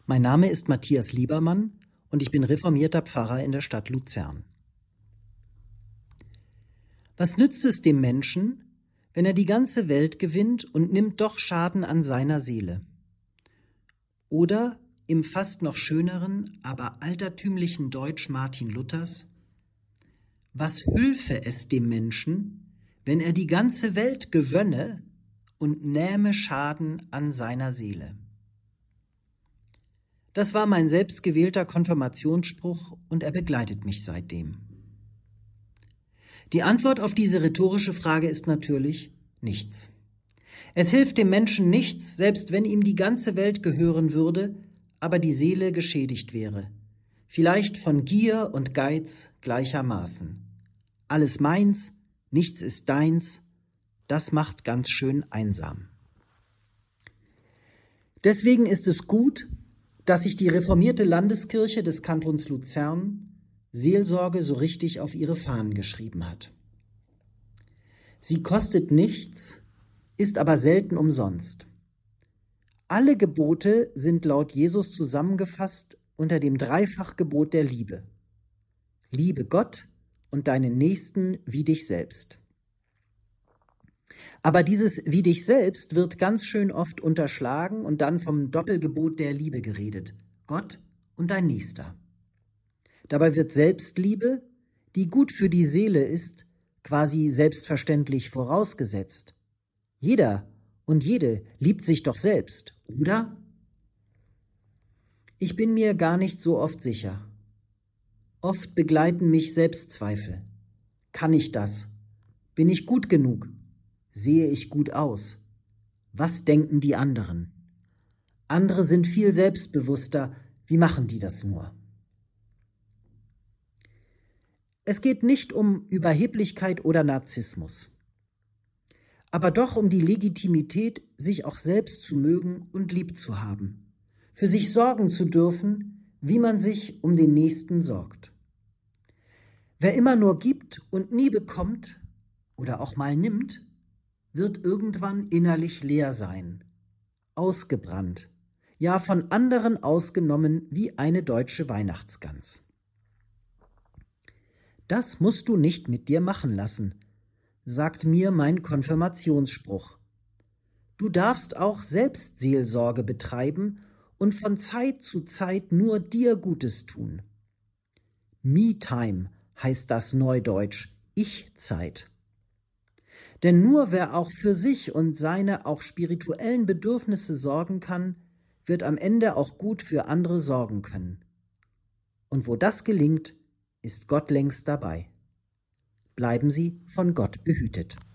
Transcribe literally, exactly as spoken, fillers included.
Mein Name ist Matthias Liebermann und ich bin reformierter Pfarrer in der Stadt Luzern. Was nützt es dem Menschen, wenn er die ganze Welt gewinnt und nimmt doch Schaden an seiner Seele? Oder im fast noch schöneren, aber altertümlichen Deutsch Martin Luthers: Was hülfe es dem Menschen, wenn er die ganze Welt gewönne und nähme Schaden an seiner Seele? Das war mein selbstgewählter Konfirmationsspruch und er begleitet mich seitdem. Die Antwort auf diese rhetorische Frage ist natürlich nichts. Es hilft dem Menschen nichts, selbst wenn ihm die ganze Welt gehören würde, aber die Seele geschädigt wäre. Vielleicht von Gier und Geiz gleichermaßen. Alles meins, nichts ist deins, das macht ganz schön einsam. Deswegen ist es gut, dass sich die reformierte Landeskirche des Kantons Luzern Seelsorge so richtig auf ihre Fahnen geschrieben hat. Sie kostet nichts, ist aber selten umsonst. Alle Gebote sind laut Jesus zusammengefasst unter dem Dreifachgebot der Liebe. Liebe Gott und deinen Nächsten wie dich selbst. Aber dieses wie dich selbst wird ganz schön oft unterschlagen und dann vom Doppelgebot der Liebe geredet. Gott und dein Nächster. Dabei wird Selbstliebe, die gut für die Seele ist, quasi selbstverständlich vorausgesetzt. Jeder und jede liebt sich doch selbst, oder? Ich bin mir gar nicht so oft sicher. Oft begleiten mich Selbstzweifel. Kann ich das? Bin ich gut genug? Sehe ich gut aus? Was denken die anderen? Andere sind viel selbstbewusster. Wie machen die das nur? Es geht nicht um Überheblichkeit oder Narzissmus, aber doch um die Legitimität, sich auch selbst zu mögen und lieb zu haben, für sich sorgen zu dürfen, wie man sich um den Nächsten sorgt. Wer immer nur gibt und nie bekommt oder auch mal nimmt, wird irgendwann innerlich leer sein, ausgebrannt, ja von anderen ausgenommen wie eine deutsche Weihnachtsgans. Das musst du nicht mit dir machen lassen, sagt mir mein Konfirmationsspruch. Du darfst auch Selbstseelsorge betreiben und von Zeit zu Zeit nur dir Gutes tun. Me-Time heißt das neudeutsch, Ich-Zeit. Denn nur wer auch für sich und seine auch spirituellen Bedürfnisse sorgen kann, wird am Ende auch gut für andere sorgen können. Und wo das gelingt, ist Gott längst dabei. Bleiben Sie von Gott behütet.